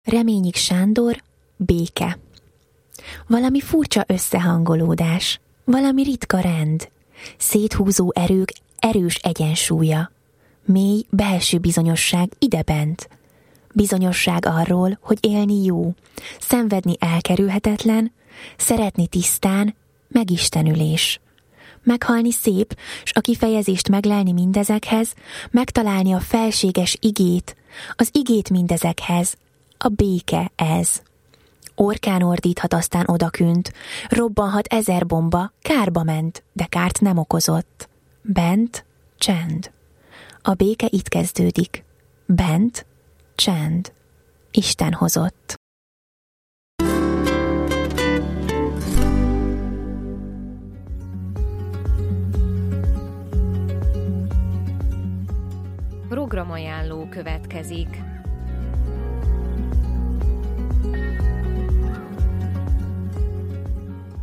Reményik Sándor, béke. Valami furcsa összehangolódás, valami ritka rend, széthúzó erők erős egyensúlya, mély belső bizonyosság idebent, bizonyosság arról, hogy élni jó, szenvedni elkerülhetetlen, szeretni tisztán, megistenülés. Meghalni szép, s a kifejezést meglelni mindezekhez, megtalálni a felséges igét, az igét mindezekhez, a béke ez. Orkán ordíthat aztán odakünt, robbanhat 1000 bomba, kárba ment, de kárt nem okozott. Bent csend. A béke itt kezdődik. Bent csend. Isten hozott. Programajánló következik.